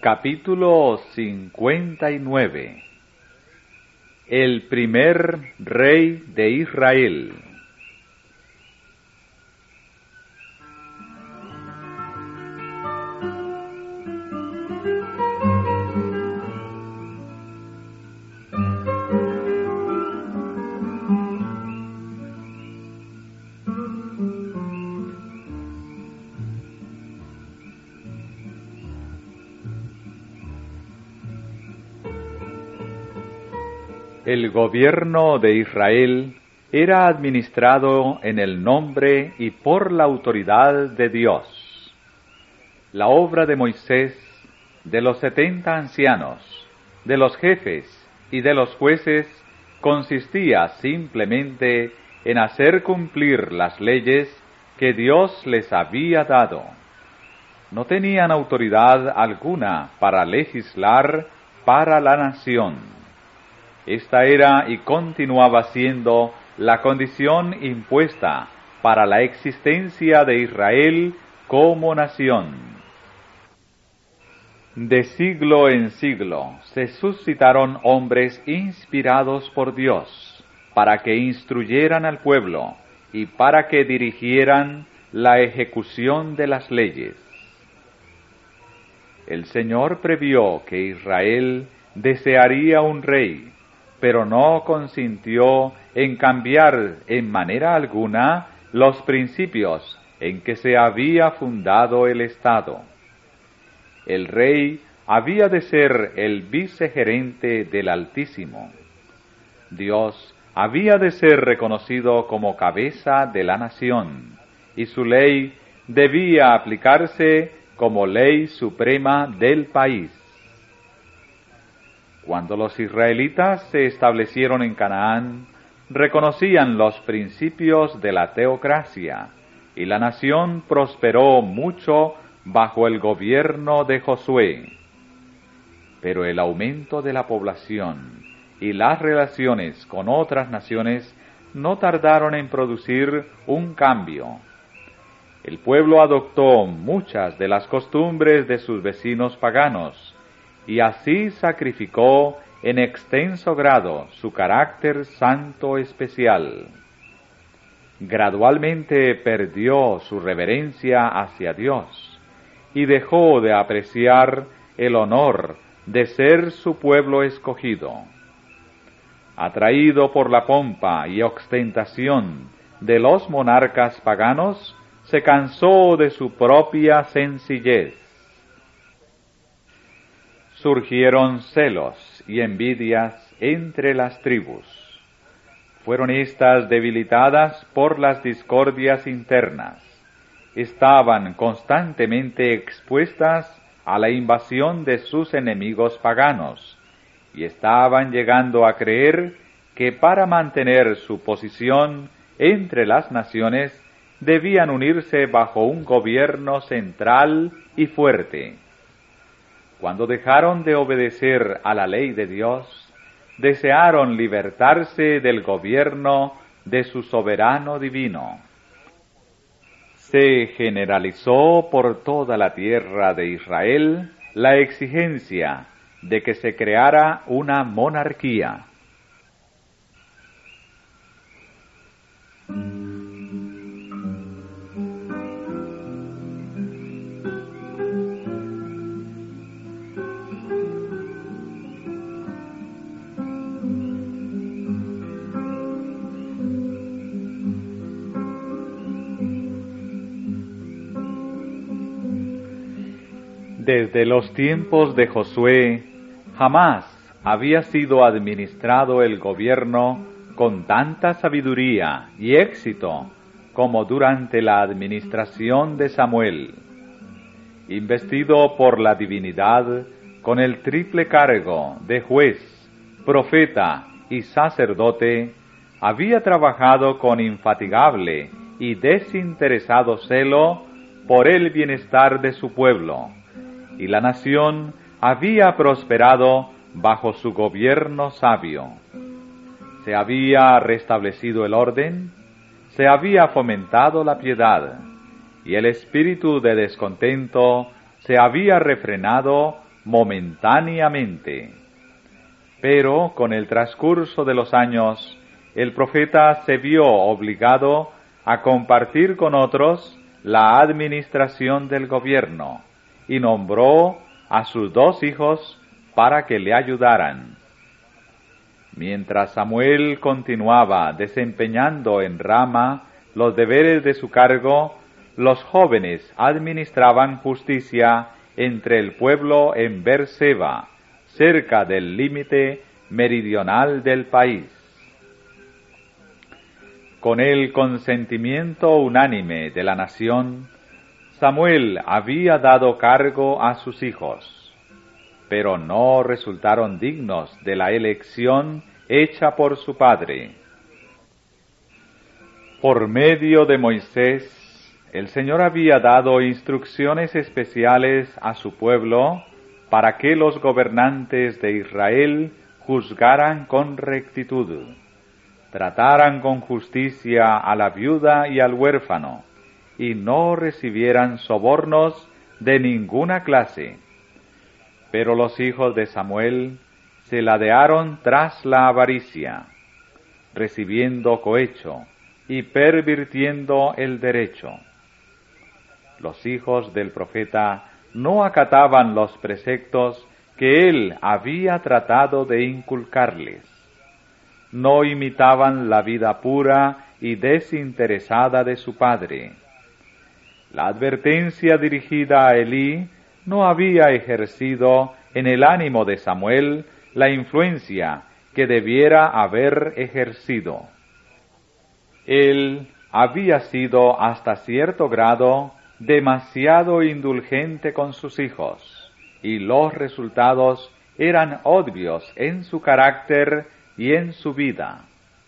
Capítulo 59. El primer rey de Israel. El gobierno de Israel era administrado en el nombre y por la autoridad de Dios. La obra de Moisés, de los 70 ancianos, de los jefes y de los jueces consistía simplemente en hacer cumplir las leyes que Dios les había dado. No tenían autoridad alguna para legislar para la nación. Esta era y continuaba siendo la condición impuesta para la existencia de Israel como nación. De siglo en siglo se suscitaron hombres inspirados por Dios para que instruyeran al pueblo y para que dirigieran la ejecución de las leyes. El Señor previó que Israel desearía un rey, pero no consintió en cambiar en manera alguna los principios en que se había fundado el Estado. El rey había de ser el vicegerente del Altísimo. Dios había de ser reconocido como cabeza de la nación, y su ley debía aplicarse como ley suprema del país. Cuando los israelitas se establecieron en Canaán, reconocían los principios de la teocracia, y la nación prosperó mucho bajo el gobierno de Josué. Pero el aumento de la población y las relaciones con otras naciones no tardaron en producir un cambio. El pueblo adoptó muchas de las costumbres de sus vecinos paganos, y así sacrificó en extenso grado su carácter santo especial. Gradualmente perdió su reverencia hacia Dios y dejó de apreciar el honor de ser su pueblo escogido. Atraído por la pompa y ostentación de los monarcas paganos, se cansó de su propia sencillez. Surgieron celos y envidias entre las tribus. Fueron éstas debilitadas por las discordias internas. Estaban constantemente expuestas a la invasión de sus enemigos paganos, y estaban llegando a creer que para mantener su posición entre las naciones debían unirse bajo un gobierno central y fuerte. Cuando dejaron de obedecer a la ley de Dios, desearon libertarse del gobierno de su soberano divino. Se generalizó por toda la tierra de Israel la exigencia de que se creara una monarquía. Desde los tiempos de Josué, jamás había sido administrado el gobierno con tanta sabiduría y éxito como durante la administración de Samuel. Investido por la divinidad con el triple cargo de juez, profeta y sacerdote, había trabajado con infatigable y desinteresado celo por el bienestar de su pueblo, y la nación había prosperado bajo su gobierno sabio. Se había restablecido el orden, se había fomentado la piedad, y el espíritu de descontento se había refrenado momentáneamente. Pero con el transcurso de los años, el profeta se vio obligado a compartir con otros la administración del gobierno y nombró a sus 2 hijos para que le ayudaran. Mientras Samuel continuaba desempeñando en Rama los deberes de su cargo, los jóvenes administraban justicia entre el pueblo en Beerseba, cerca del límite meridional del país. Con el consentimiento unánime de la nación, Samuel había dado cargo a sus hijos, pero no resultaron dignos de la elección hecha por su padre. Por medio de Moisés, el Señor había dado instrucciones especiales a su pueblo para que los gobernantes de Israel juzgaran con rectitud, trataran con justicia a la viuda y al huérfano, y no recibieran sobornos de ninguna clase. Pero los hijos de Samuel se ladearon tras la avaricia, recibiendo cohecho y pervirtiendo el derecho. Los hijos del profeta no acataban los preceptos que él había tratado de inculcarles. No imitaban la vida pura y desinteresada de su padre. La advertencia dirigida a Elí no había ejercido en el ánimo de Samuel la influencia que debiera haber ejercido. Él había sido hasta cierto grado demasiado indulgente con sus hijos, y los resultados eran obvios en su carácter y en su vida.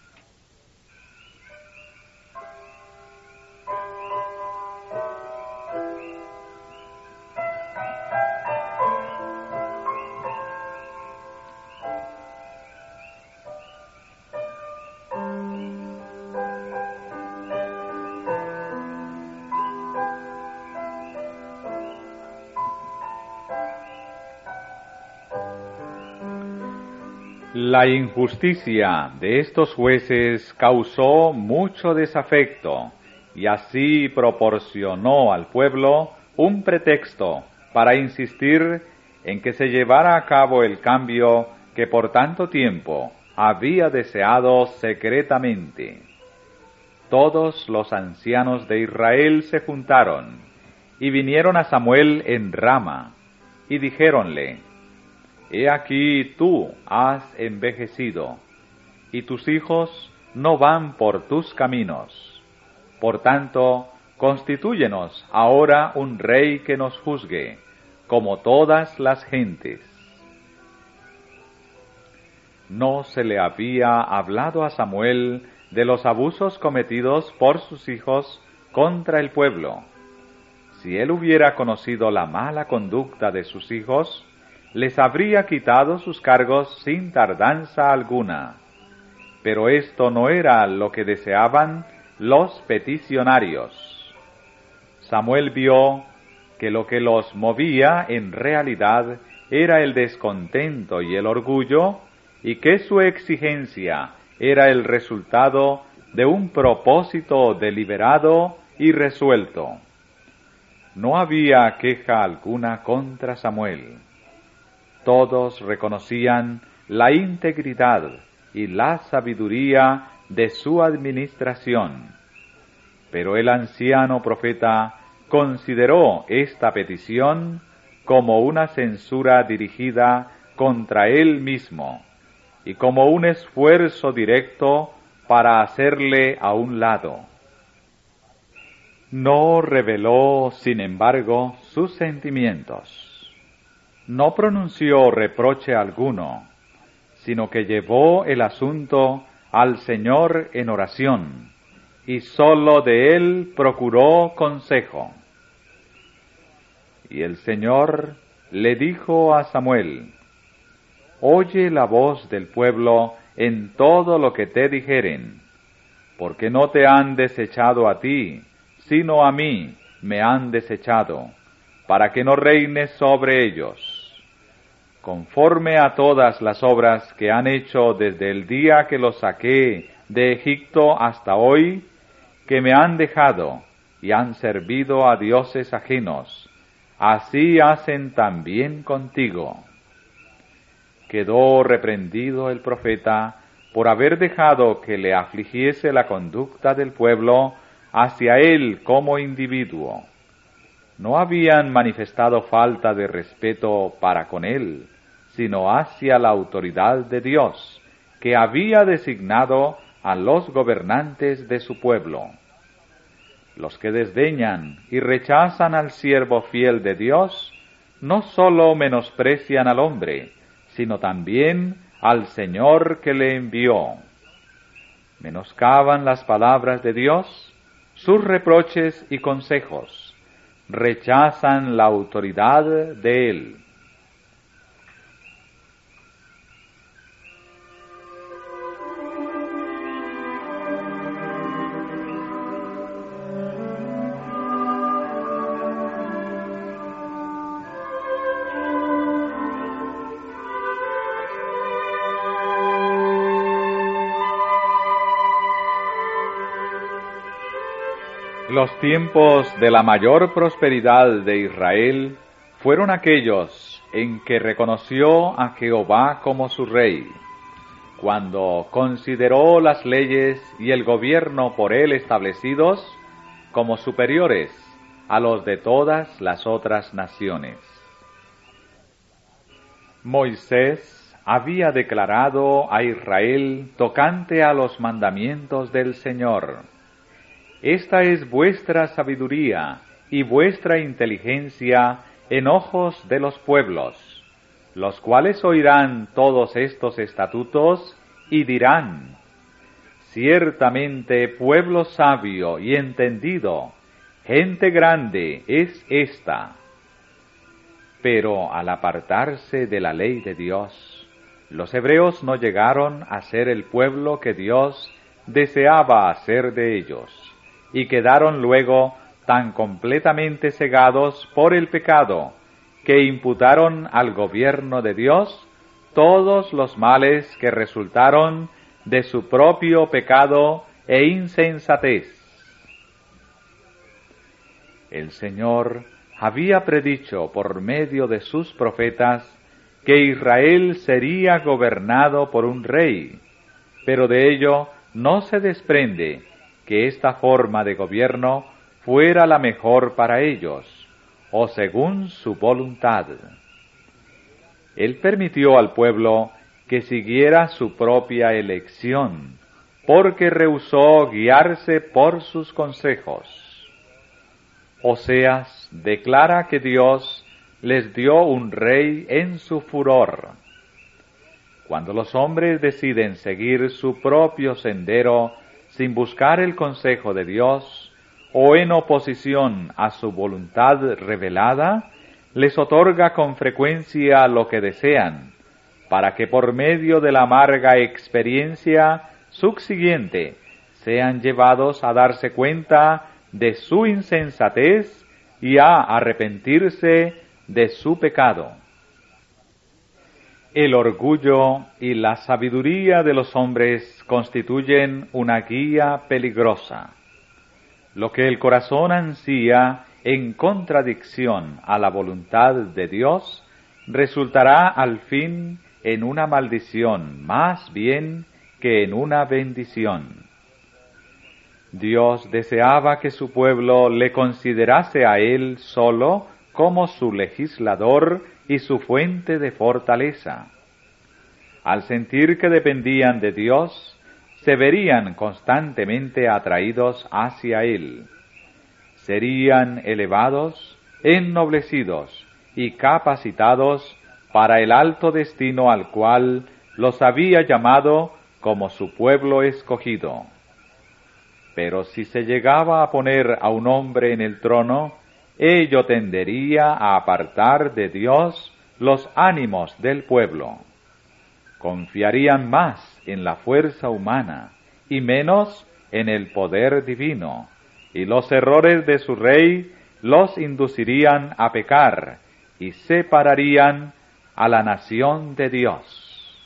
La injusticia de estos jueces causó mucho desafecto y así proporcionó al pueblo un pretexto para insistir en que se llevara a cabo el cambio que por tanto tiempo había deseado secretamente. Todos los ancianos de Israel se juntaron y vinieron a Samuel en Rama y dijéronle: He aquí tú has envejecido, y tus hijos no van por tus caminos. Por tanto, constitúyenos ahora un rey que nos juzgue, como todas las gentes. No se le había hablado a Samuel de los abusos cometidos por sus hijos contra el pueblo. Si él hubiera conocido la mala conducta de sus hijos, les habría quitado sus cargos sin tardanza alguna. Pero esto no era lo que deseaban los peticionarios. Samuel vio que lo que los movía en realidad era el descontento y el orgullo, y que su exigencia era el resultado de un propósito deliberado y resuelto. No había queja alguna contra Samuel. Todos reconocían la integridad y la sabiduría de su administración. Pero el anciano profeta consideró esta petición como una censura dirigida contra él mismo y como un esfuerzo directo para hacerle a un lado. No reveló, sin embargo, sus sentimientos. No pronunció reproche alguno, sino que llevó el asunto al Señor en oración, y sólo de él procuró consejo. Y el Señor le dijo a Samuel: Oye la voz del pueblo en todo lo que te dijeren, porque no te han desechado a ti, sino a mí me han desechado, para que no reines sobre ellos. conforme a todas las obras que han hecho desde el día que los saqué de Egipto hasta hoy, que me han dejado y han servido a dioses ajenos, así hacen también contigo. Quedó reprendido el profeta por haber dejado que le afligiese la conducta del pueblo hacia él como individuo. No habían manifestado falta de respeto para con él, sino hacia la autoridad de Dios, que había designado a los gobernantes de su pueblo. Los que desdeñan y rechazan al siervo fiel de Dios, no sólo menosprecian al hombre, sino también al Señor que le envió. Menoscaban las palabras de Dios, sus reproches y consejos, rechazan la autoridad de Él. Los tiempos de la mayor prosperidad de Israel fueron aquellos en que reconoció a Jehová como su rey, cuando consideró las leyes y el gobierno por él establecidos como superiores a los de todas las otras naciones. Moisés había declarado a Israel tocante a los mandamientos del Señor: Esta es vuestra sabiduría y vuestra inteligencia en ojos de los pueblos, los cuales oirán todos estos estatutos y dirán: ciertamente pueblo sabio y entendido, gente grande es esta. Pero al apartarse de la ley de Dios, los hebreos no llegaron a ser el pueblo que Dios deseaba hacer de ellos, y quedaron luego tan completamente cegados por el pecado, que imputaron al gobierno de Dios todos los males que resultaron de su propio pecado e insensatez. El Señor había predicho por medio de sus profetas que Israel sería gobernado por un rey, pero de ello no se desprende que esta forma de gobierno fuera la mejor para ellos, o según su voluntad. Él permitió al pueblo que siguiera su propia elección, porque rehusó guiarse por sus consejos. Oseas declara que Dios les dio un rey en su furor. Cuando los hombres deciden seguir su propio sendero sin buscar el consejo de Dios, o en oposición a su voluntad revelada, les otorga con frecuencia lo que desean, para que por medio de la amarga experiencia subsiguiente sean llevados a darse cuenta de su insensatez y a arrepentirse de su pecado. El orgullo y la sabiduría de los hombres constituyen una guía peligrosa. Lo que el corazón ansía en contradicción a la voluntad de Dios resultará al fin en una maldición más bien que en una bendición. Dios deseaba que su pueblo le considerase a Él solo como su legislador y su fuente de fortaleza. Al sentir que dependían de Dios, se verían constantemente atraídos hacia Él. Serían elevados, ennoblecidos y capacitados para el alto destino al cual los había llamado como su pueblo escogido. Pero si se llegaba a poner a un hombre en el trono, ello tendería a apartar de Dios los ánimos del pueblo. Confiarían más en la fuerza humana y menos en el poder divino, y los errores de su rey los inducirían a pecar y separarían a la nación de Dios.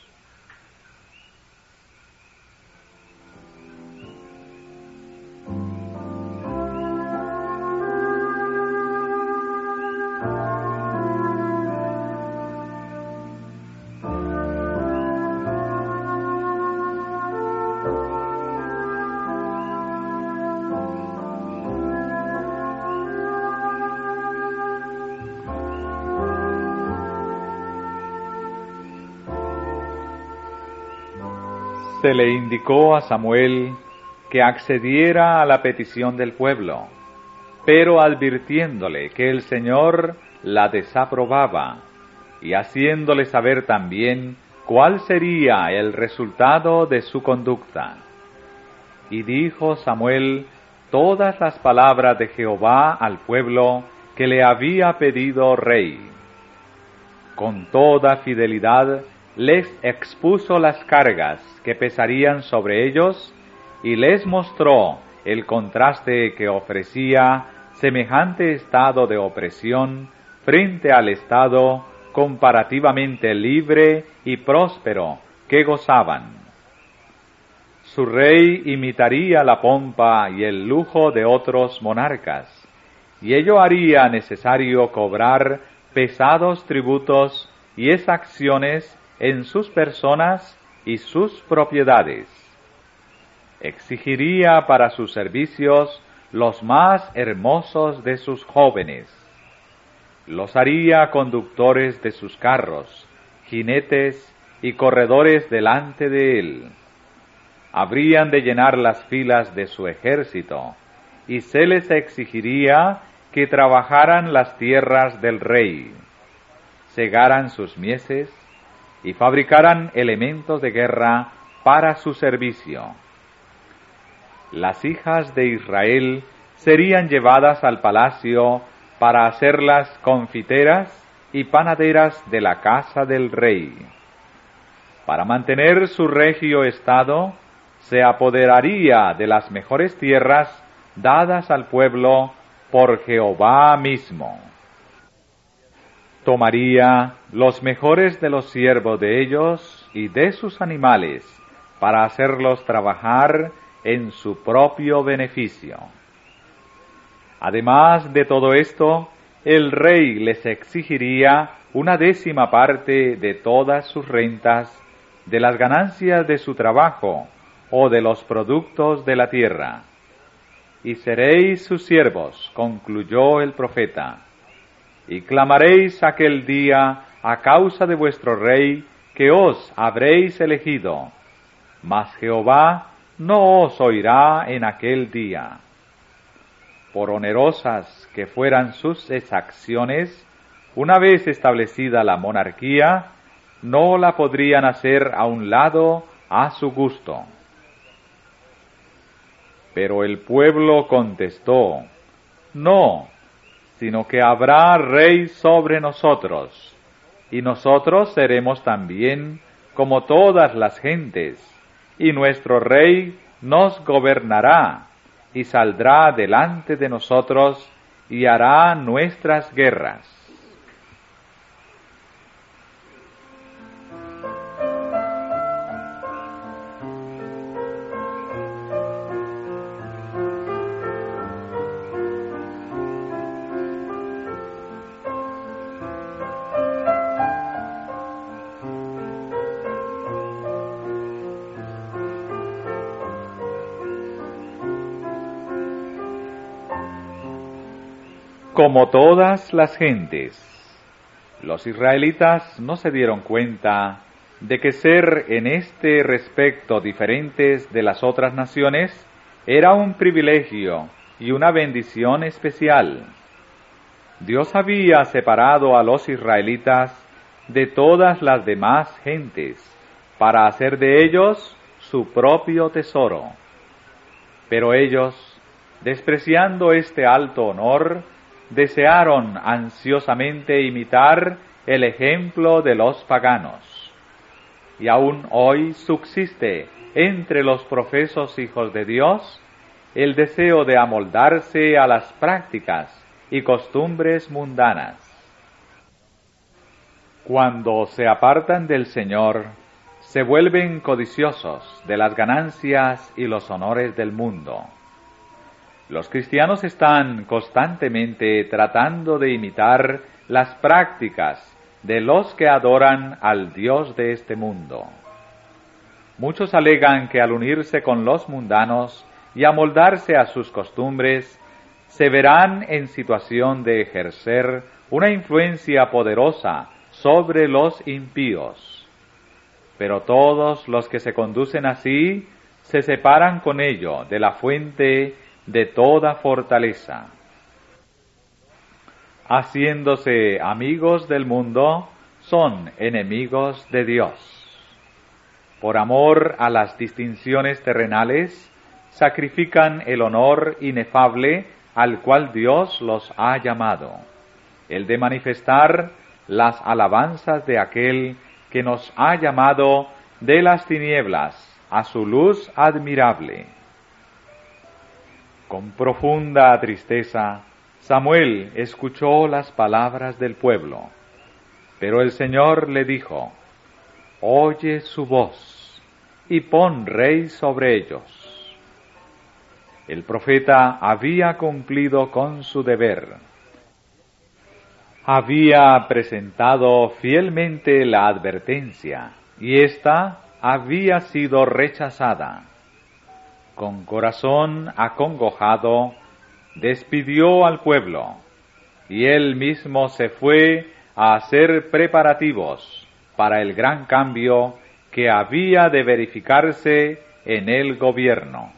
Se le indicó a Samuel que accediera a la petición del pueblo, pero advirtiéndole que el Señor la desaprobaba y haciéndole saber también cuál sería el resultado de su conducta. Y dijo Samuel todas las palabras de Jehová al pueblo que le había pedido rey. Con toda fidelidad les expuso las cargas que pesarían sobre ellos y les mostró el contraste que ofrecía semejante estado de opresión frente al estado comparativamente libre y próspero que gozaban. Su rey imitaría la pompa y el lujo de otros monarcas, y ello haría necesario cobrar pesados tributos y exacciones en sus personas y sus propiedades. Exigiría para sus servicios los más hermosos de sus jóvenes. Los haría conductores de sus carros, jinetes y corredores delante de él. Habrían de llenar las filas de su ejército, y se les exigiría que trabajaran las tierras del rey, segaran sus mieses y fabricaran elementos de guerra para su servicio. Las hijas de Israel serían llevadas al palacio para hacerlas confiteras y panaderas de la casa del rey. Para mantener su regio estado, se apoderaría de las mejores tierras dadas al pueblo por Jehová mismo. Tomaría los mejores de los siervos de ellos y de sus animales para hacerlos trabajar en su propio beneficio. Además de todo esto, el rey les exigiría una 10ª parte de todas sus rentas, de las ganancias de su trabajo o de los productos de la tierra. Y seréis sus siervos, concluyó el profeta, y clamaréis aquel día a causa de vuestro rey que os habréis elegido, mas Jehová no os oirá en aquel día. Por onerosas que fueran sus exacciones, una vez establecida la monarquía, no la podrían hacer a un lado a su gusto. Pero el pueblo contestó: no, sino que habrá rey sobre nosotros, y nosotros seremos también como todas las gentes, y nuestro rey nos gobernará, y saldrá delante de nosotros, y hará nuestras guerras. Como todas las gentes, los israelitas no se dieron cuenta de que ser en este respecto diferentes de las otras naciones era un privilegio y una bendición especial. Dios había separado a los israelitas de todas las demás gentes para hacer de ellos su propio tesoro. Pero ellos, despreciando este alto honor, desearon ansiosamente imitar el ejemplo de los paganos. Y aún hoy subsiste entre los profesos hijos de Dios el deseo de amoldarse a las prácticas y costumbres mundanas. Cuando se apartan del Señor, se vuelven codiciosos de las ganancias y los honores del mundo. Los cristianos están constantemente tratando de imitar las prácticas de los que adoran al Dios de este mundo. Muchos alegan que al unirse con los mundanos y amoldarse a sus costumbres, se verán en situación de ejercer una influencia poderosa sobre los impíos. Pero todos los que se conducen así se separan con ello de la fuente de toda fortaleza. Haciéndose amigos del mundo, son enemigos de Dios. Por amor a las distinciones terrenales, sacrifican el honor inefable al cual Dios los ha llamado, el de manifestar las alabanzas de aquel que nos ha llamado de las tinieblas a su luz admirable. Con profunda tristeza, Samuel escuchó las palabras del pueblo, pero el Señor le dijo: «Oye su voz y pon rey sobre ellos». El profeta había cumplido con su deber. Había presentado fielmente la advertencia, y ésta había sido rechazada. Con corazón acongojado, despidió al pueblo, y él mismo se fue a hacer preparativos para el gran cambio que había de verificarse en el gobierno.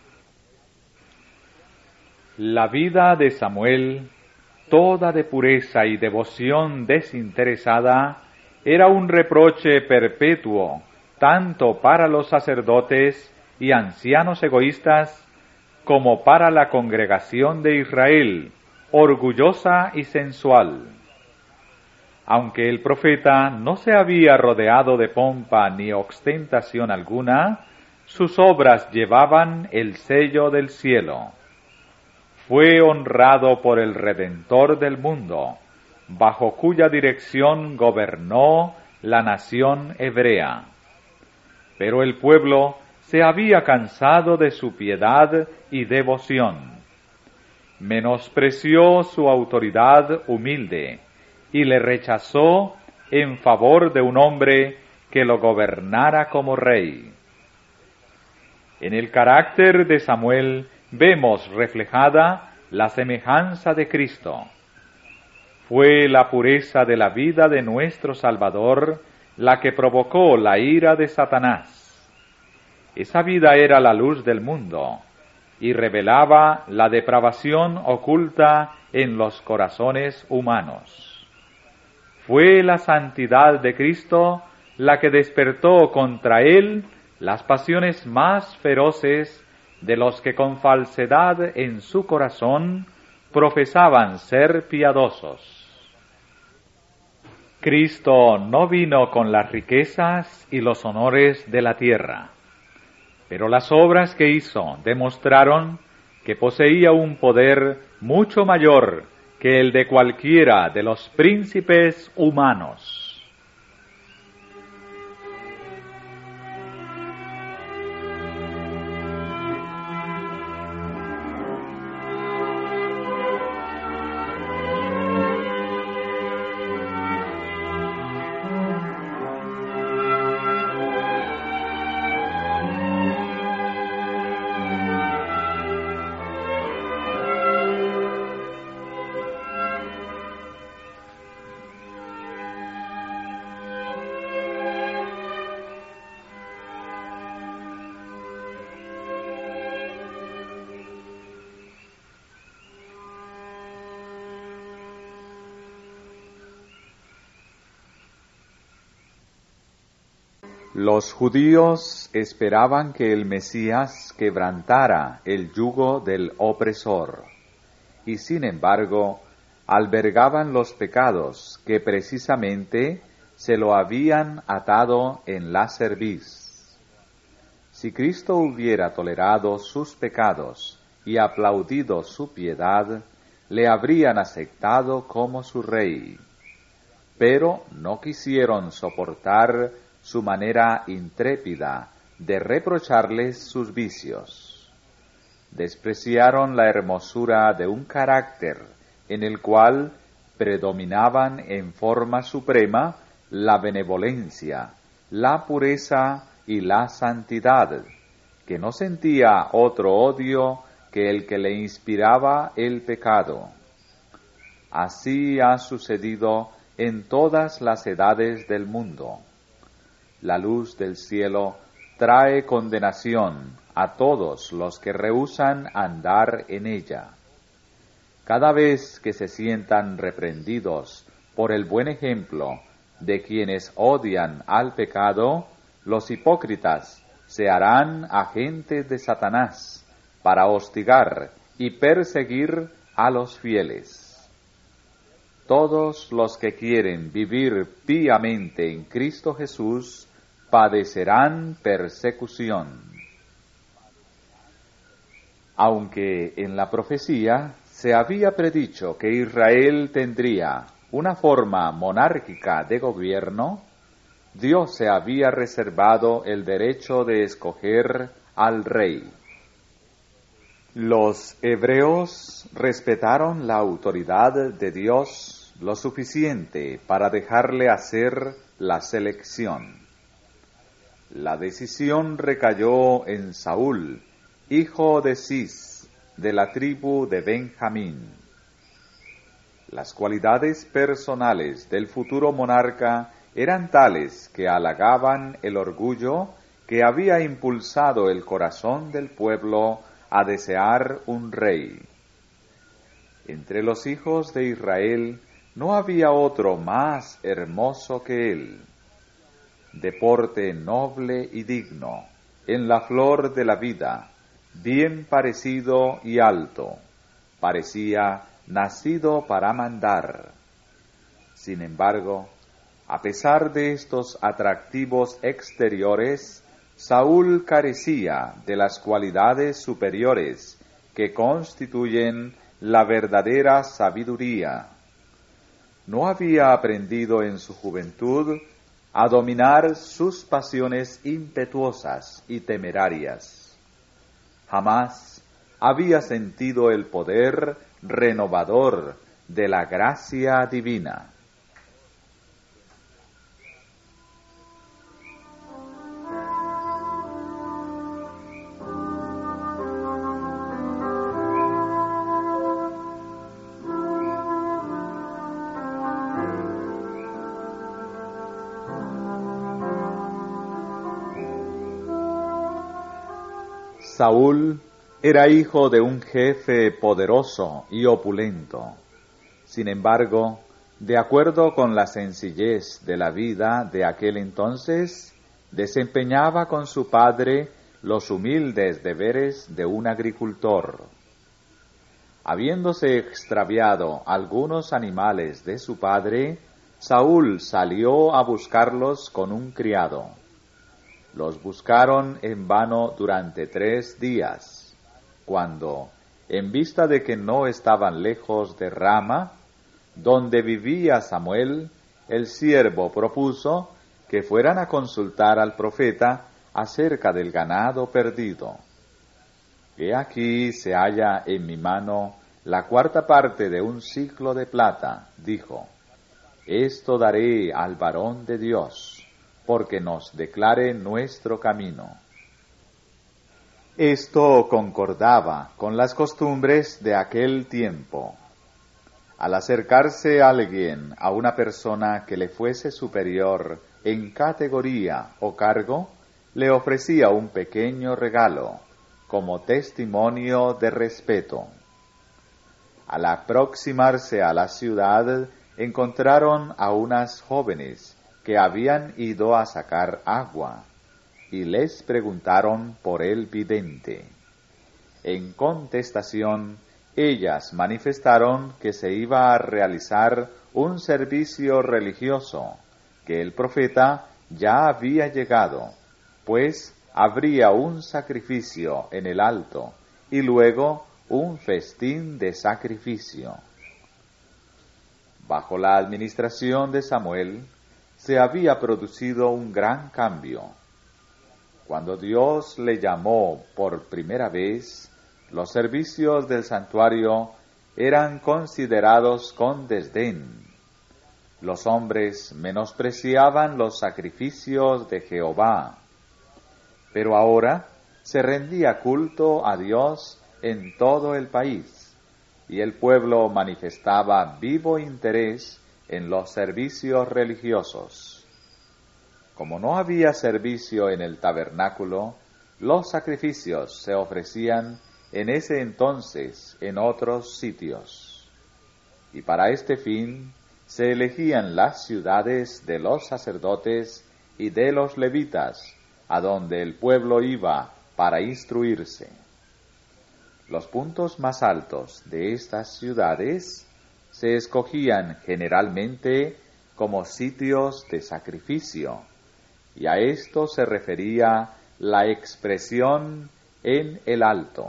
La vida de Samuel, toda de pureza y devoción desinteresada, era un reproche perpetuo tanto para los sacerdotes y ancianos egoístas como para la congregación de Israel, orgullosa y sensual. Aunque el profeta no se había rodeado de pompa ni ostentación alguna, sus obras llevaban el sello del cielo. Fue honrado por el Redentor del mundo, bajo cuya dirección gobernó la nación hebrea. Pero el pueblo se había cansado de su piedad y devoción. Menospreció su autoridad humilde y le rechazó en favor de un hombre que lo gobernara como rey. En el carácter de Samuel vemos reflejada la semejanza de Cristo. Fue la pureza de la vida de nuestro Salvador la que provocó la ira de Satanás. Esa vida era la luz del mundo y revelaba la depravación oculta en los corazones humanos. Fue la santidad de Cristo la que despertó contra él las pasiones más feroces de los que con falsedad en su corazón profesaban ser piadosos. Cristo no vino con las riquezas y los honores de la tierra, pero las obras que hizo demostraron que poseía un poder mucho mayor que el de cualquiera de los príncipes humanos. Los judíos esperaban que el Mesías quebrantara el yugo del opresor, y sin embargo albergaban los pecados que precisamente se lo habían atado en la cerviz. Si Cristo hubiera tolerado sus pecados y aplaudido su piedad, le habrían aceptado como su rey. pero no quisieron soportar su manera intrépida de reprocharles sus vicios. Despreciaron la hermosura de un carácter en el cual predominaban en forma suprema la benevolencia, la pureza y la santidad, que no sentía otro odio que el que le inspiraba el pecado. Así ha sucedido en todas las edades del mundo. La luz del cielo trae condenación a todos los que rehúsan andar en ella. Cada vez que se sientan reprendidos por el buen ejemplo de quienes odian al pecado, los hipócritas se harán agentes de Satanás para hostigar y perseguir a los fieles. Todos los que quieren vivir piamente en Cristo Jesús padecerán persecución. Aunque en la profecía se había predicho que Israel tendría una forma monárquica de gobierno, Dios se había reservado el derecho de escoger al rey. Los hebreos respetaron la autoridad de Dios lo suficiente para dejarle hacer la selección. La decisión recayó en Saúl, hijo de Cis, de la tribu de Benjamín. Las cualidades personales del futuro monarca eran tales que halagaban el orgullo que había impulsado el corazón del pueblo a desear un rey. Entre los hijos de Israel no había otro más hermoso que él. De porte noble y digno, en la flor de la vida, bien parecido y alto, parecía nacido para mandar. Sin embargo, a pesar de estos atractivos exteriores, Saúl carecía de las cualidades superiores que constituyen la verdadera sabiduría. No había aprendido en su juventud a dominar sus pasiones impetuosas y temerarias. Jamás había sentido el poder renovador de la gracia divina. Saúl era hijo de un jefe poderoso y opulento. Sin embargo, de acuerdo con la sencillez de la vida de aquel entonces, desempeñaba con su padre los humildes deberes de un agricultor. Habiéndose extraviado algunos animales de su padre, Saúl salió a buscarlos con un criado. Los buscaron en vano durante 3 días, cuando, en vista de que no estaban lejos de Rama, donde vivía Samuel, el siervo propuso que fueran a consultar al profeta acerca del ganado perdido. He aquí se halla en mi mano la 4ª parte de un siclo de plata, dijo. Esto daré al varón de Dios, porque nos declare nuestro camino. Esto concordaba con las costumbres de aquel tiempo. Al acercarse alguien a una persona que le fuese superior en categoría o cargo, le ofrecía un pequeño regalo, como testimonio de respeto. Al aproximarse a la ciudad, encontraron a unas jóvenes que habían ido a sacar agua, y les preguntaron por el vidente. En contestación, ellas manifestaron que se iba a realizar un servicio religioso, que el profeta ya había llegado, pues habría un sacrificio en el alto, y luego un festín de sacrificio. Bajo la administración de Samuel se había producido un gran cambio. Cuando Dios le llamó por primera vez, los servicios del santuario eran considerados con desdén. Los hombres menospreciaban los sacrificios de Jehová, pero ahora se rendía culto a Dios en todo el país, y el pueblo manifestaba vivo interés en los servicios religiosos. Como no había servicio en el tabernáculo, los sacrificios se ofrecían en ese entonces en otros sitios. Y para este fin se elegían las ciudades de los sacerdotes y de los levitas, a donde el pueblo iba para instruirse. Los puntos más altos de estas ciudades se escogían generalmente como sitios de sacrificio, y a esto se refería la expresión en el alto.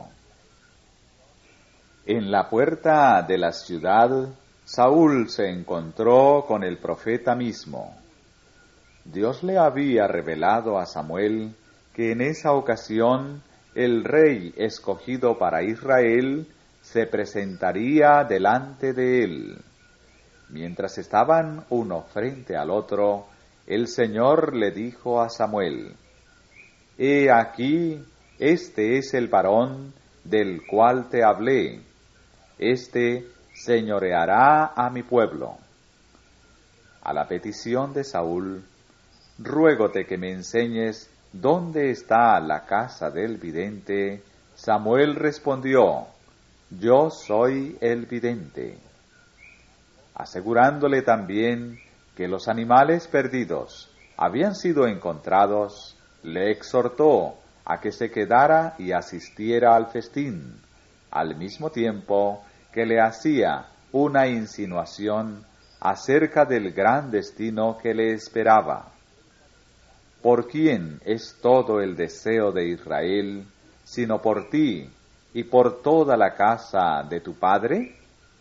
En la puerta de la ciudad, Saúl se encontró con el profeta mismo. Dios le había revelado a Samuel que en esa ocasión el rey escogido para Israel se presentaría delante de él. Mientras estaban uno frente al otro, el Señor le dijo a Samuel: «He aquí, este es el varón del cual te hablé. Este señoreará a mi pueblo». A la petición de Saúl: «Ruégote que me enseñes dónde está la casa del vidente», Samuel respondió: «Yo soy el vidente». Asegurándole también que los animales perdidos habían sido encontrados, le exhortó a que se quedara y asistiera al festín, al mismo tiempo que le hacía una insinuación acerca del gran destino que le esperaba. ¿Por quién es todo el deseo de Israel, sino por ti y por toda la casa de tu padre?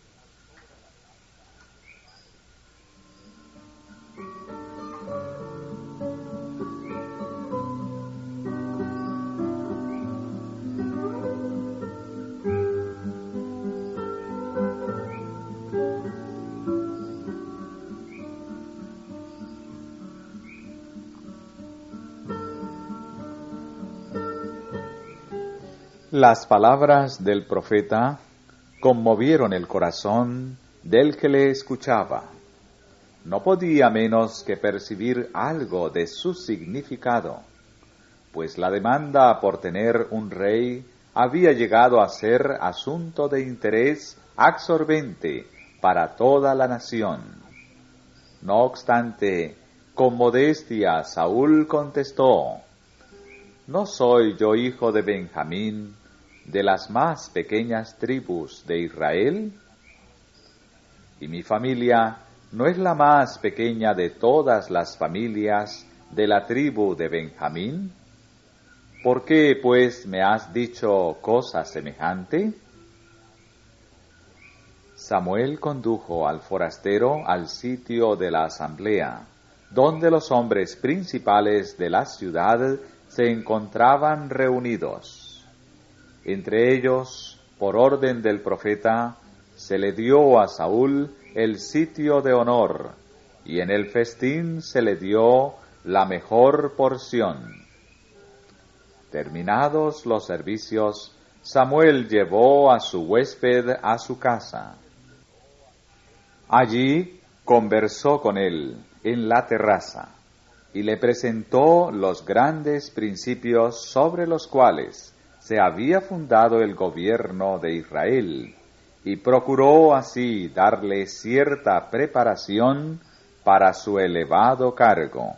Las palabras del profeta conmovieron el corazón del que le escuchaba. No podía menos que percibir algo de su significado, pues la demanda por tener un rey había llegado a ser asunto de interés absorbente para toda la nación. No obstante, con modestia Saúl contestó: «¿No soy yo hijo de Benjamín, de las más pequeñas tribus de Israel? Y mi familia no es la más pequeña de todas las familias de la tribu de Benjamín. ¿Por qué, pues, me has dicho cosa semejante?». Samuel condujo al forastero al sitio de la asamblea, donde los hombres principales de la ciudad se encontraban reunidos. Entre ellos, por orden del profeta, se le dio a Saúl el sitio de honor, y en el festín se le dio la mejor porción. Terminados los servicios, Samuel llevó a su huésped a su casa. Allí conversó con él en la terraza, y le presentó los grandes principios sobre los cuales se había fundado el gobierno de Israel, y procuró así darle cierta preparación para su elevado cargo.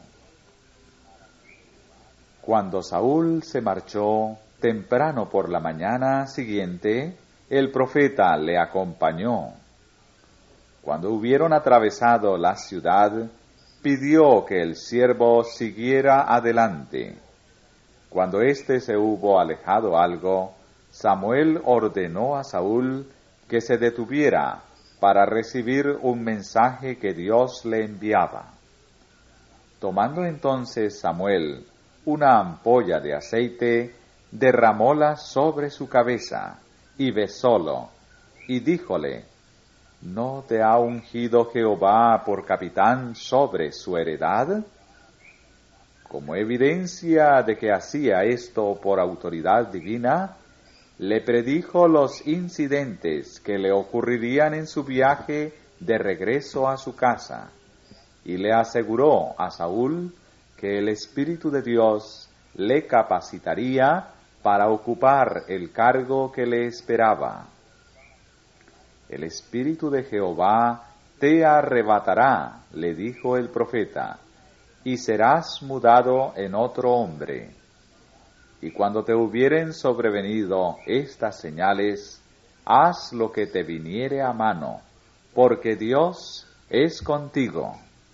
Cuando Saúl se marchó temprano por la mañana siguiente, el profeta le acompañó. Cuando hubieron atravesado la ciudad, pidió que el siervo siguiera adelante. Cuando éste se hubo alejado algo, Samuel ordenó a Saúl que se detuviera para recibir un mensaje que Dios le enviaba. Tomando entonces Samuel una ampolla de aceite, derramóla sobre su cabeza, y besólo, y díjole: ¿No te ha ungido Jehová por capitán sobre su heredad? Como evidencia de que hacía esto por autoridad divina, le predijo los incidentes que le ocurrirían en su viaje de regreso a su casa, y le aseguró a Saúl que el Espíritu de Dios le capacitaría para ocupar el cargo que le esperaba. El Espíritu de Jehová te arrebatará, le dijo el profeta, y serás mudado en otro hombre. Y cuando te hubieren sobrevenido estas señales, haz lo que te viniere a mano, porque Dios es contigo.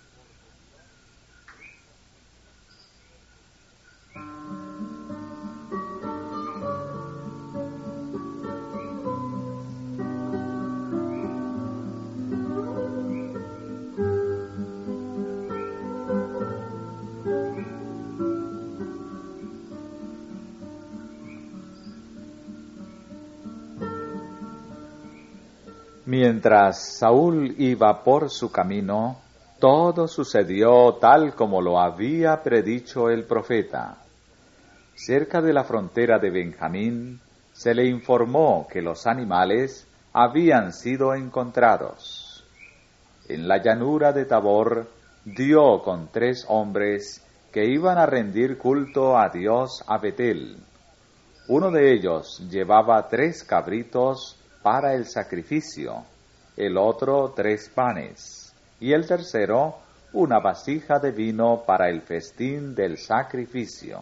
Mientras Saúl iba por su camino, todo sucedió tal como lo había predicho el profeta. Cerca de la frontera de Benjamín, se le informó que los animales habían sido encontrados. En la llanura de Tabor, dio con 3 hombres que iban a rendir culto a Dios a Betel. Uno de ellos llevaba 3 cabritos para el sacrificio, el otro 3 panes, y el tercero una vasija de vino para el festín del sacrificio.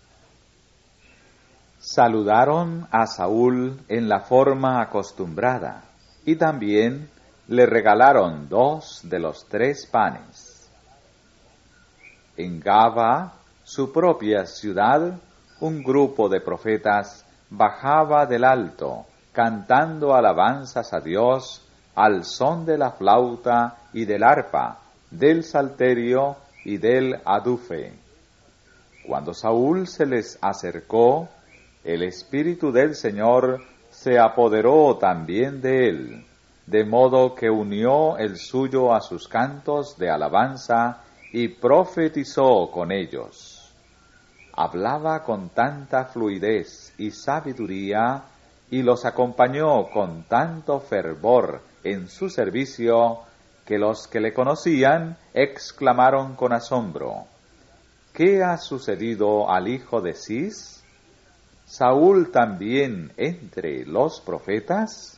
Saludaron a Saúl en la forma acostumbrada, y también le regalaron 2 de los 3 panes. En Gaba, su propia ciudad, un grupo de profetas bajaba del alto, cantando alabanzas a Dios al son de la flauta y del arpa, del salterio y del adufe. Cuando Saúl se les acercó, el Espíritu del Señor se apoderó también de él, de modo que unió el suyo a sus cantos de alabanza y profetizó con ellos. Hablaba con tanta fluidez y sabiduría, y los acompañó con tanto fervor en su servicio, que los que le conocían exclamaron con asombro: ¿Qué ha sucedido al hijo de Cis? ¿Saúl también entre los profetas?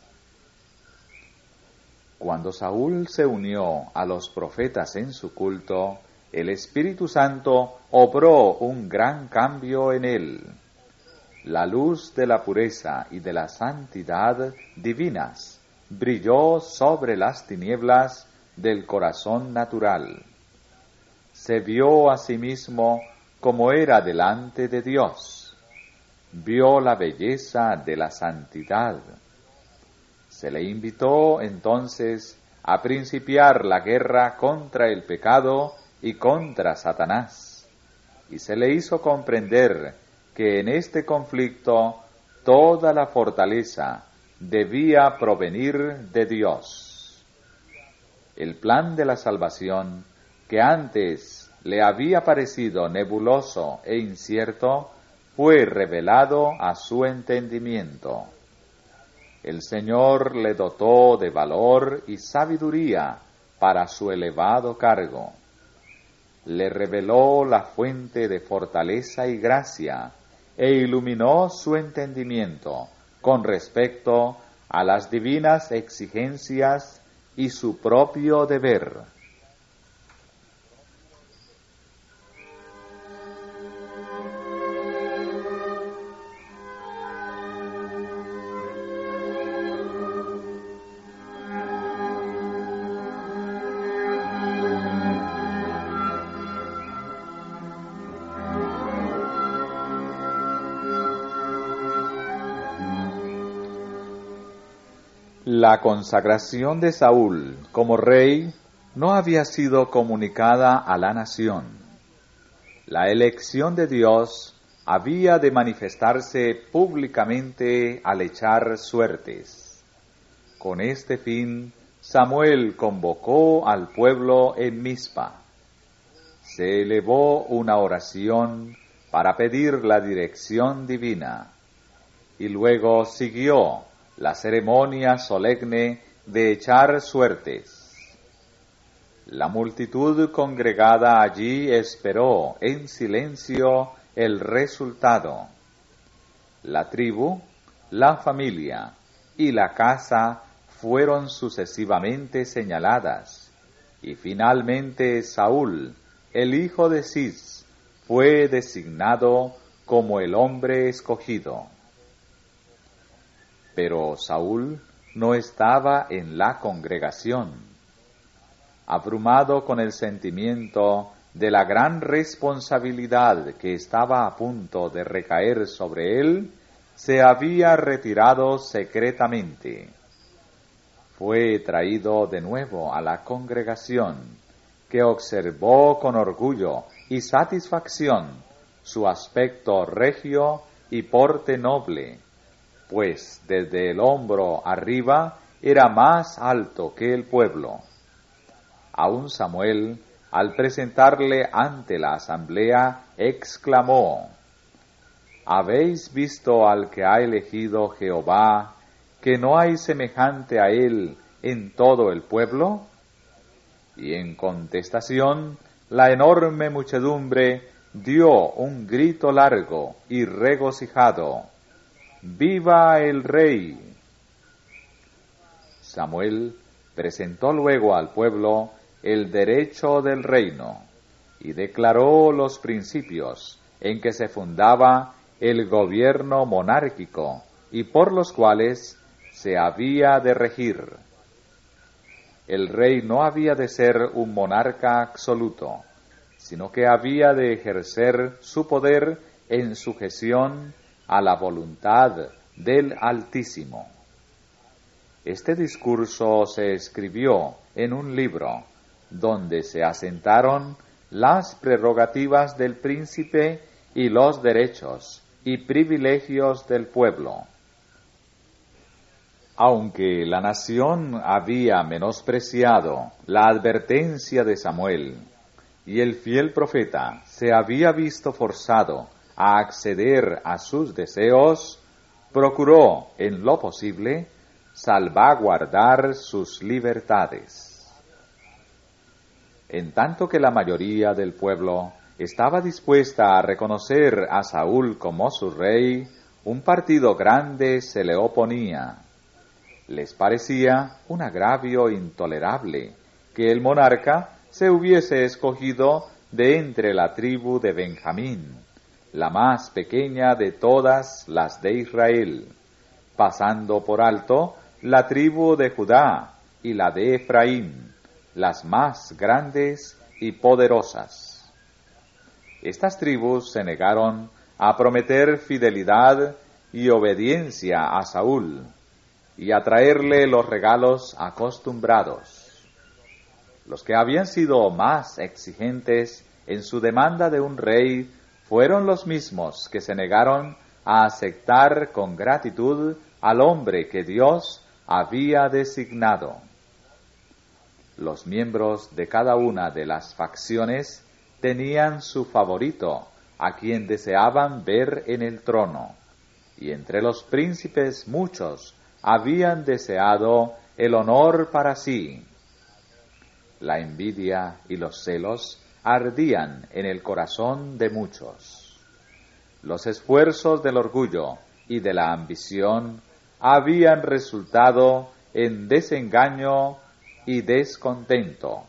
Cuando Saúl se unió a los profetas en su culto, el Espíritu Santo obró un gran cambio en él. La luz de la pureza y de la santidad divinas brilló sobre las tinieblas del corazón natural. Se vio a sí mismo como era delante de Dios. Vio la belleza de la santidad. Se le invitó entonces a principiar la guerra contra el pecado y contra Satanás, y se le hizo comprender que en este conflicto toda la fortaleza debía provenir de Dios. El plan de la salvación, que antes le había parecido nebuloso e incierto, fue revelado a su entendimiento. El Señor le dotó de valor y sabiduría para su elevado cargo. Le reveló la fuente de fortaleza y gracia, e iluminó su entendimiento con respecto a las divinas exigencias y su propio deber. La consagración de Saúl como rey no había sido comunicada a la nación. La elección de Dios había de manifestarse públicamente al echar suertes. Con este fin, Samuel convocó al pueblo en Mizpa. Se elevó una oración para pedir la dirección divina, y luego siguió la ceremonia solemne de echar suertes. La multitud congregada allí esperó en silencio el resultado. La tribu, la familia y la casa fueron sucesivamente señaladas, y finalmente Saúl, el hijo de Cis, fue designado como el hombre escogido. Pero Saúl no estaba en la congregación. Abrumado con el sentimiento de la gran responsabilidad que estaba a punto de recaer sobre él, se había retirado secretamente. Fue traído de nuevo a la congregación, que observó con orgullo y satisfacción su aspecto regio y porte noble, pues desde el hombro arriba era más alto que el pueblo. Aun Samuel, al presentarle ante la asamblea, exclamó: ¿Habéis visto al que ha elegido Jehová, que no hay semejante a él en todo el pueblo? Y en contestación, la enorme muchedumbre dio un grito largo y regocijado: ¡Viva el Rey! Samuel presentó luego al pueblo el derecho del reino y declaró los principios en que se fundaba el gobierno monárquico y por los cuales se había de regir. El rey no había de ser un monarca absoluto, sino que había de ejercer su poder en sujeción a la voluntad del Altísimo. Este discurso se escribió en un libro, donde se asentaron las prerrogativas del príncipe y los derechos y privilegios del pueblo. Aunque la nación había menospreciado la advertencia de Samuel, y el fiel profeta se había visto forzado a acceder a sus deseos, procuró, en lo posible, salvaguardar sus libertades. En tanto que la mayoría del pueblo estaba dispuesta a reconocer a Saúl como su rey, un partido grande se le oponía. Les parecía un agravio intolerable que el monarca se hubiese escogido de entre la tribu de Benjamín, la más pequeña de todas las de Israel, pasando por alto la tribu de Judá y la de Efraín, las más grandes y poderosas. Estas tribus se negaron a prometer fidelidad y obediencia a Saúl y a traerle los regalos acostumbrados. Los que habían sido más exigentes en su demanda de un rey fueron los mismos que se negaron a aceptar con gratitud al hombre que Dios había designado. Los miembros de cada una de las facciones tenían su favorito, a quien deseaban ver en el trono, y entre los príncipes muchos habían deseado el honor para sí. La envidia y los celos ardían en el corazón de muchos. Los esfuerzos del orgullo y de la ambición habían resultado en desengaño y descontento.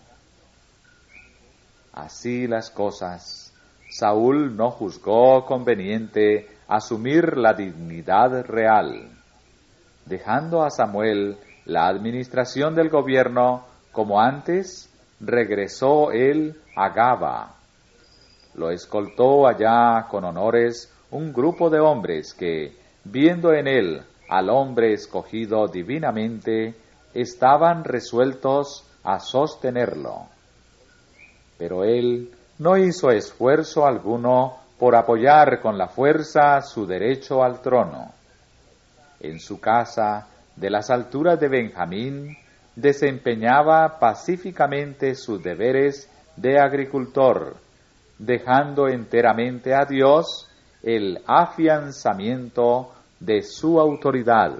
Así las cosas, Saúl no juzgó conveniente asumir la dignidad real. Dejando a Samuel la administración del gobierno como antes, regresó él a Gaba. Lo escoltó allá con honores un grupo de hombres que, viendo en él al hombre escogido divinamente, estaban resueltos a sostenerlo. Pero él no hizo esfuerzo alguno por apoyar con la fuerza su derecho al trono. En su casa, de las alturas de Benjamín, desempeñaba pacíficamente sus deberes de agricultor, dejando enteramente a Dios el afianzamiento de su autoridad.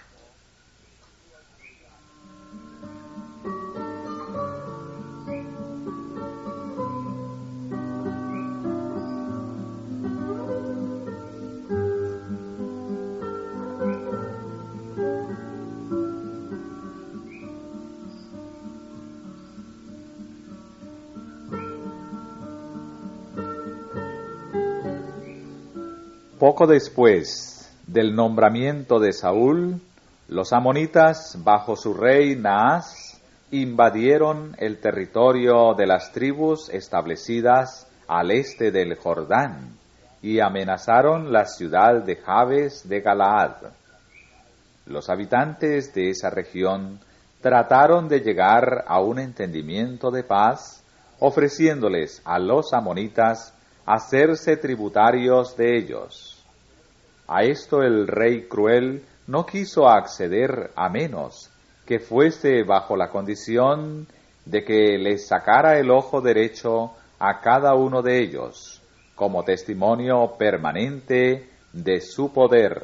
Poco después del nombramiento de Saúl, los amonitas, bajo su rey Naas, invadieron el territorio de las tribus establecidas al este del Jordán y amenazaron la ciudad de Jabes de Galaad. Los habitantes de esa región trataron de llegar a un entendimiento de paz, ofreciéndoles a los amonitas hacerse tributarios de ellos. A esto el rey cruel no quiso acceder a menos que fuese bajo la condición de que les sacara el ojo derecho a cada uno de ellos, como testimonio permanente de su poder.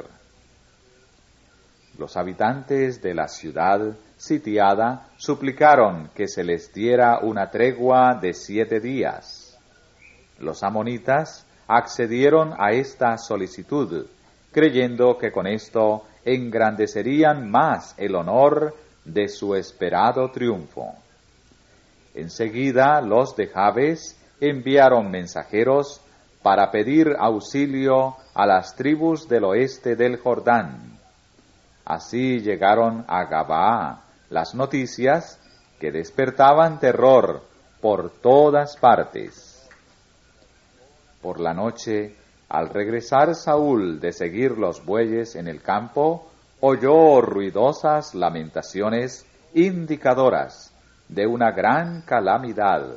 Los habitantes de la ciudad sitiada suplicaron que se les diera una tregua de 7 días. Los amonitas accedieron a esta solicitud, creyendo que con esto engrandecerían más el honor de su esperado triunfo. Enseguida los de Jabes enviaron mensajeros para pedir auxilio a las tribus del oeste del Jordán. Así llegaron a Gabaa las noticias que despertaban terror por todas partes. Por la noche, al regresar Saúl de seguir los bueyes en el campo, oyó ruidosas lamentaciones indicadoras de una gran calamidad.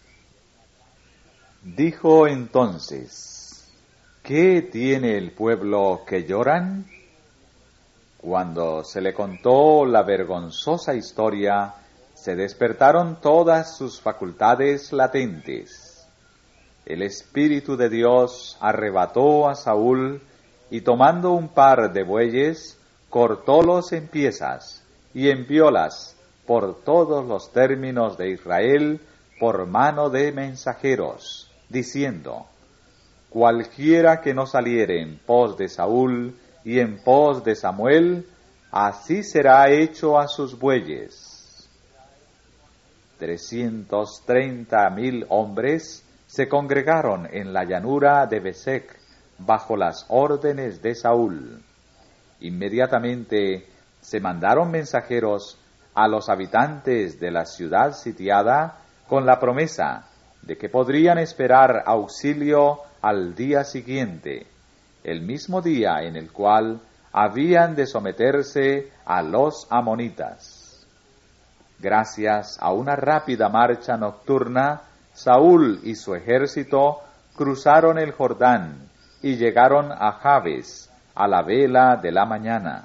Dijo entonces: ¿Qué tiene el pueblo que lloran? Cuando se le contó la vergonzosa historia, se despertaron todas sus facultades latentes. El Espíritu de Dios arrebató a Saúl y tomando un par de bueyes, cortólos en piezas y enviólas por todos los términos de Israel por mano de mensajeros, diciendo: cualquiera que no saliere en pos de Saúl y en pos de Samuel, así será hecho a sus bueyes. 330,000 hombres se congregaron en la llanura de Besec bajo las órdenes de Saúl. Inmediatamente se mandaron mensajeros a los habitantes de la ciudad sitiada con la promesa de que podrían esperar auxilio al día siguiente, el mismo día en el cual habían de someterse a los amonitas. Gracias a una rápida marcha nocturna, Saúl y su ejército cruzaron el Jordán y llegaron a Jabes a la vela de la mañana.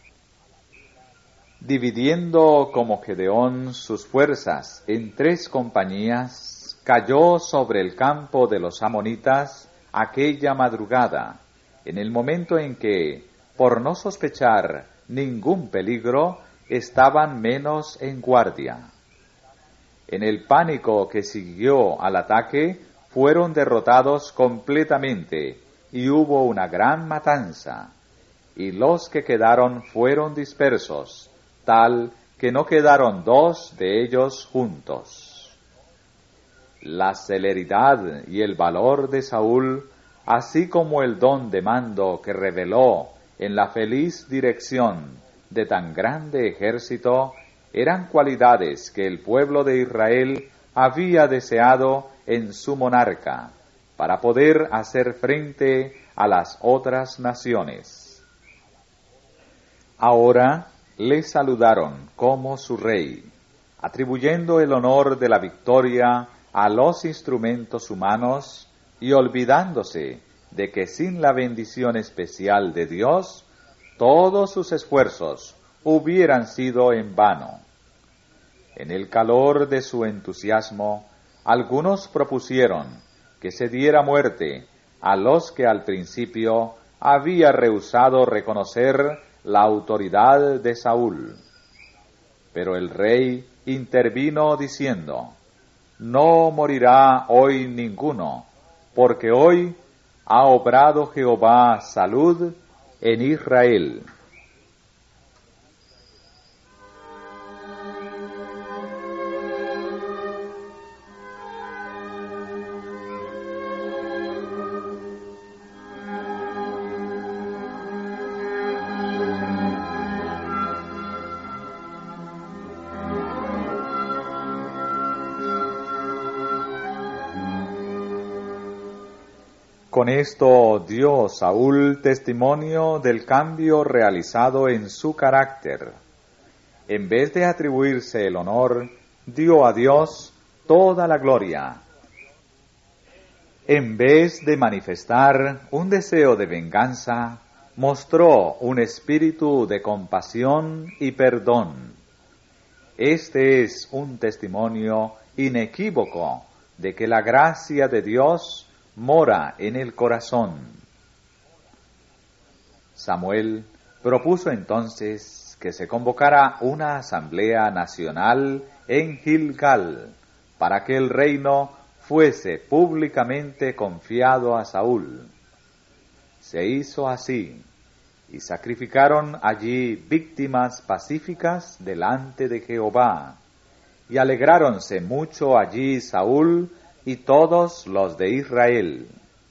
Dividiendo como Gedeón sus fuerzas en 3 compañías, cayó sobre el campo de los amonitas aquella madrugada, en el momento en que, por no sospechar ningún peligro, estaban menos en guardia. En el pánico que siguió al ataque, fueron derrotados completamente y hubo una gran matanza, y los que quedaron fueron dispersos, tal que no quedaron 2 de ellos juntos. La celeridad y el valor de Saúl, así como el don de mando que reveló en la feliz dirección de tan grande ejército, eran cualidades que el pueblo de Israel había deseado en su monarca, para poder hacer frente a las otras naciones. Ahora, le saludaron como su rey, atribuyendo el honor de la victoria a los instrumentos humanos y olvidándose de que sin la bendición especial de Dios, todos sus esfuerzos hubieran sido en vano. En el calor de su entusiasmo, algunos propusieron que se diera muerte a los que al principio había rehusado reconocer la autoridad de Saúl. Pero el rey intervino diciendo: no morirá hoy ninguno, porque hoy ha obrado Jehová salud en Israel. Con esto dio Saúl testimonio del cambio realizado en su carácter. En vez de atribuirse el honor, dio a Dios toda la gloria. En vez de manifestar un deseo de venganza, mostró un espíritu de compasión y perdón. Este es un testimonio inequívoco de que la gracia de Dios mora en el corazón. Samuel propuso entonces que se convocara una asamblea nacional en Gilgal para que el reino fuese públicamente confiado a Saúl. Se hizo así, y sacrificaron allí víctimas pacíficas delante de Jehová, y alegráronse mucho allí Saúl y todos los de Israel.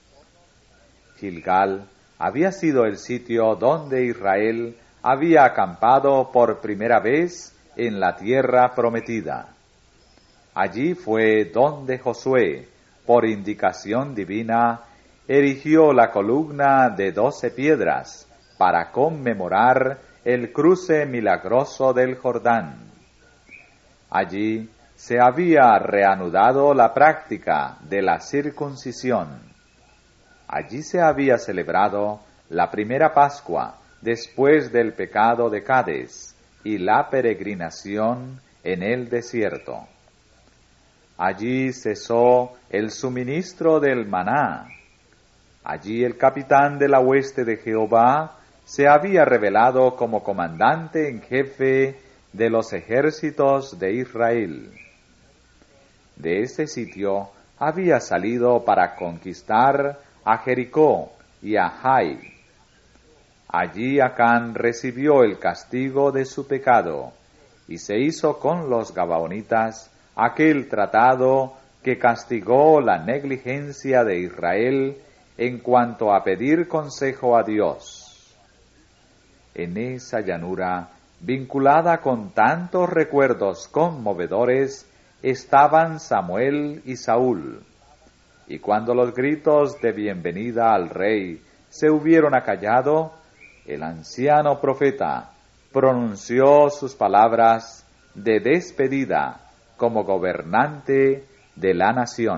Gilgal había sido el sitio donde Israel había acampado por primera vez en la tierra prometida. Allí fue donde Josué, por indicación divina, erigió la columna de 12 piedras para conmemorar el cruce milagroso del Jordán. Allí se había reanudado la práctica de la circuncisión. Allí se había celebrado la primera Pascua después del pecado de Cades y la peregrinación en el desierto. Allí cesó el suministro del maná. Allí el capitán de la hueste de Jehová se había revelado como comandante en jefe de los ejércitos de Israel. De ese sitio había salido para conquistar a Jericó y a Jai. Allí Acán recibió el castigo de su pecado, y se hizo con los gabaonitas aquel tratado que castigó la negligencia de Israel en cuanto a pedir consejo a Dios. En esa llanura, vinculada con tantos recuerdos conmovedores, estaban Samuel y Saúl. Y cuando los gritos de bienvenida al rey se hubieron acallado, el anciano profeta pronunció sus palabras de despedida como gobernante de la nación.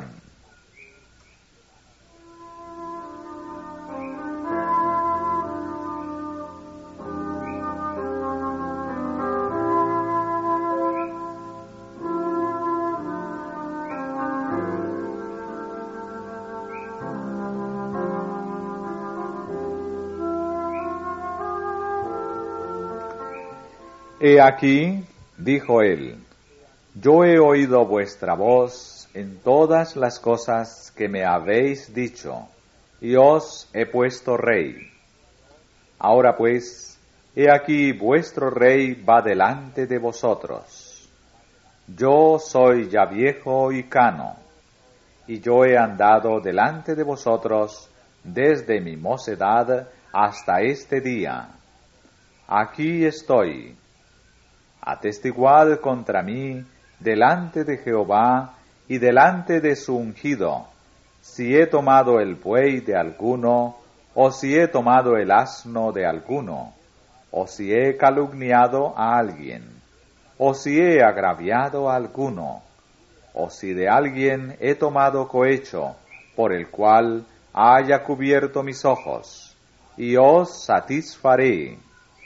He aquí, dijo él, yo he oído vuestra voz en todas las cosas que me habéis dicho, y os he puesto rey. Ahora pues, he aquí vuestro rey va delante de vosotros. Yo soy ya viejo y cano, y yo he andado delante de vosotros desde mi mocedad hasta este día. Aquí estoy. Atestiguad contra mí delante de Jehová y delante de su ungido, si he tomado el buey de alguno, o si he tomado el asno de alguno, o si he calumniado a alguien, o si he agraviado a alguno, o si de alguien he tomado cohecho, por el cual haya cubierto mis ojos, y os satisfaré.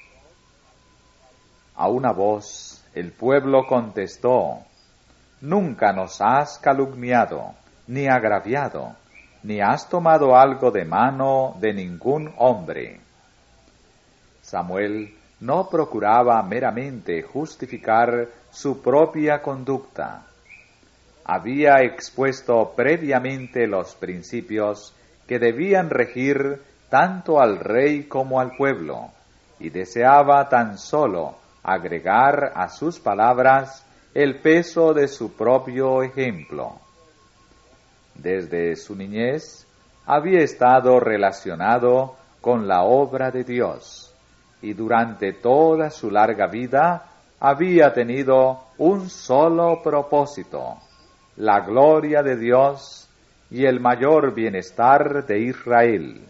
A una voz el pueblo contestó: Nunca nos has calumniado, ni agraviado, ni has tomado algo de mano de ningún hombre. Samuel no procuraba meramente justificar su propia conducta. Había expuesto previamente los principios que debían regir tanto al rey como al pueblo, y deseaba tan solo agregar a sus palabras el peso de su propio ejemplo. Desde su niñez había estado relacionado con la obra de Dios, y durante toda su larga vida había tenido un solo propósito: la gloria de Dios y el mayor bienestar de Israel.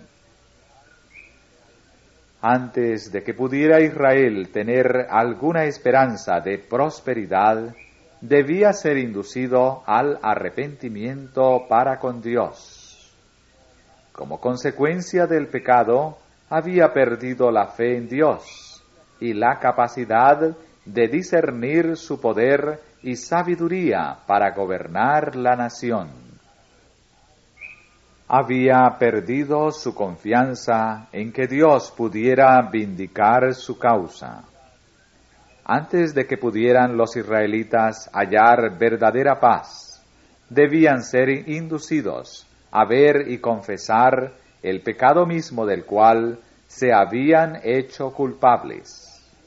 Antes de que pudiera Israel tener alguna esperanza de prosperidad, debía ser inducido al arrepentimiento para con Dios. Como consecuencia del pecado, había perdido la fe en Dios y la capacidad de discernir su poder y sabiduría para gobernar la nación. Había perdido su confianza en que Dios pudiera vindicar su causa. Antes de que pudieran los israelitas hallar verdadera paz, debían ser inducidos a ver y confesar el pecado mismo del cual se habían hecho culpables.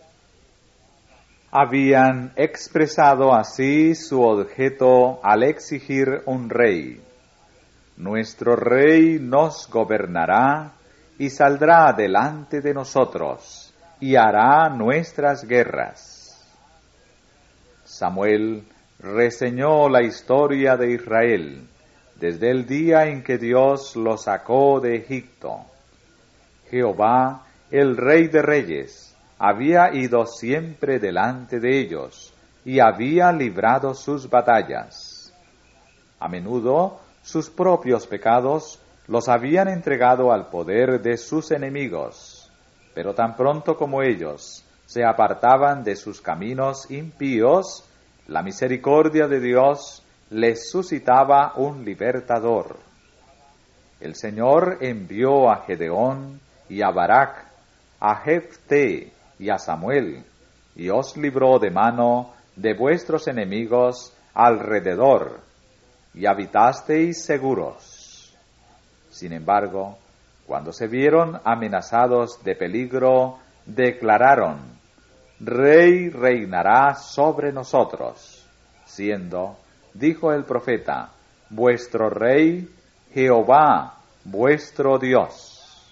Habían expresado así su objeto al exigir un rey. Nuestro rey nos gobernará y saldrá delante de nosotros y hará nuestras guerras. Samuel reseñó la historia de Israel desde el día en que Dios lo sacó de Egipto. Jehová, el Rey de Reyes, había ido siempre delante de ellos y había librado sus batallas. A menudo sus propios pecados los habían entregado al poder de sus enemigos, pero tan pronto como ellos se apartaban de sus caminos impíos, la misericordia de Dios les suscitaba un libertador. El Señor envió a Gedeón y a Barak, a Jefté y a Samuel, y os libró de mano de vuestros enemigos alrededor, y habitasteis seguros. Sin embargo, cuando se vieron amenazados de peligro, declararon: Rey reinará sobre nosotros, siendo, dijo el profeta, vuestro rey Jehová, vuestro Dios.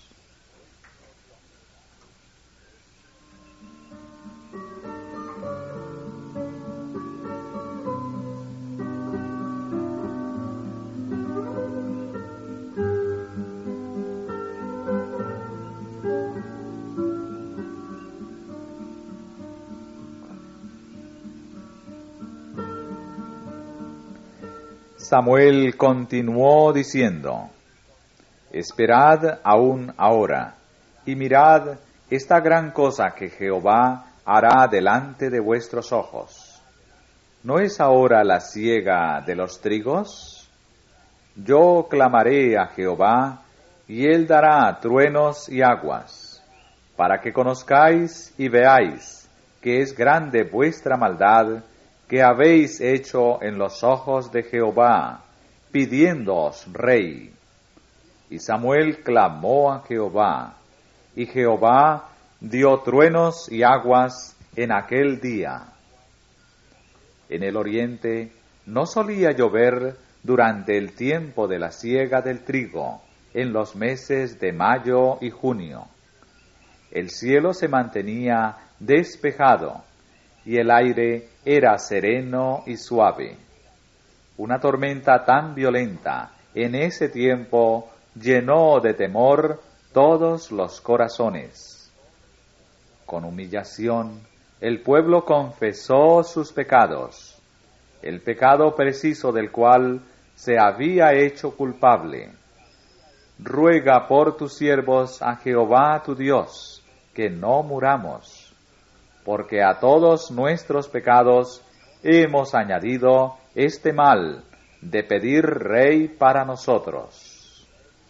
Samuel continuó diciendo: Esperad aún ahora, y mirad esta gran cosa que Jehová hará delante de vuestros ojos. ¿No es ahora la siega de los trigos? Yo clamaré a Jehová, y él dará truenos y aguas, para que conozcáis y veáis que es grande vuestra maldad que habéis hecho en los ojos de Jehová, pidiéndoos rey. Y Samuel clamó a Jehová, y Jehová dio truenos y aguas en aquel día. En el oriente no solía llover durante el tiempo de la siega del trigo, en los meses de mayo y junio. El cielo se mantenía despejado, y el aire era sereno y suave. Una tormenta tan violenta en ese tiempo llenó de temor todos los corazones. Con humillación, el pueblo confesó sus pecados, el pecado preciso del cual se había hecho culpable. Ruega por tus siervos a Jehová tu Dios, que no muramos, porque a todos nuestros pecados hemos añadido este mal de pedir rey para nosotros.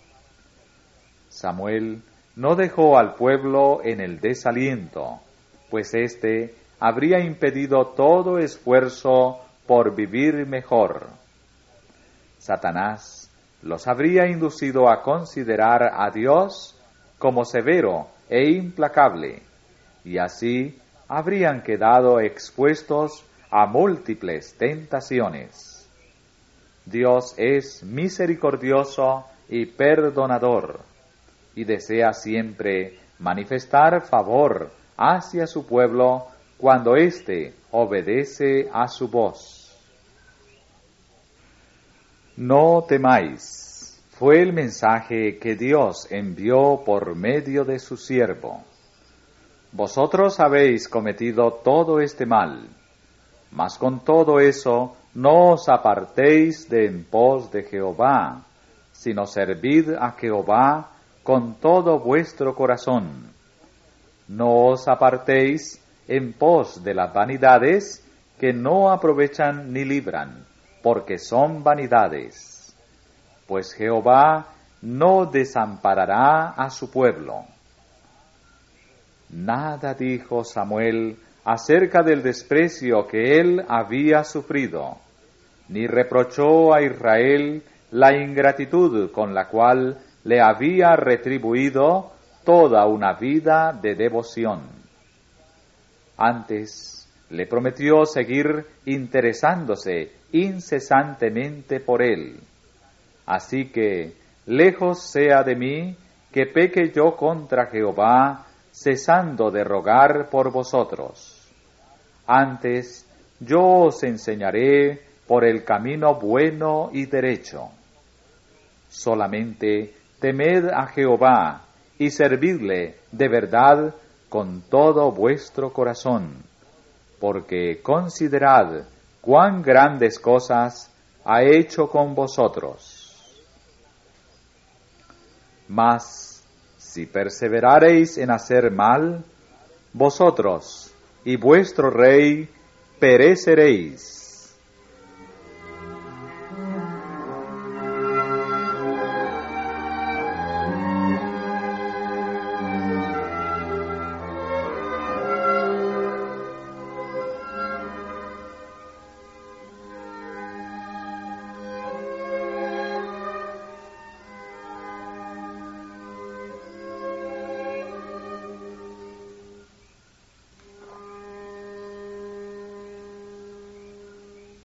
Samuel no dejó al pueblo en el desaliento, pues éste habría impedido todo esfuerzo por vivir mejor. Satanás los habría inducido a considerar a Dios como severo e implacable, y así habrían quedado expuestos a múltiples tentaciones. Dios es misericordioso y perdonador, y desea siempre manifestar favor hacia su pueblo cuando éste obedece a su voz. No temáis, fue el mensaje que Dios envió por medio de su siervo. Vosotros habéis cometido todo este mal, mas con todo eso no os apartéis de en pos de Jehová, sino servid a Jehová con todo vuestro corazón. No os apartéis en pos de las vanidades que no aprovechan ni libran, porque son vanidades. Pues Jehová no desamparará a su pueblo. Nada dijo Samuel acerca del desprecio que él había sufrido, ni reprochó a Israel la ingratitud con la cual le había retribuido toda una vida de devoción. Antes le prometió seguir interesándose incesantemente por él. Así que, lejos sea de mí que peque yo contra Jehová, cesando de rogar por vosotros. Antes yo os enseñaré por el camino bueno y derecho. Solamente temed a Jehová y servidle de verdad con todo vuestro corazón, porque considerad cuán grandes cosas ha hecho con vosotros. Mas, si perseverareis en hacer mal, vosotros y vuestro rey pereceréis.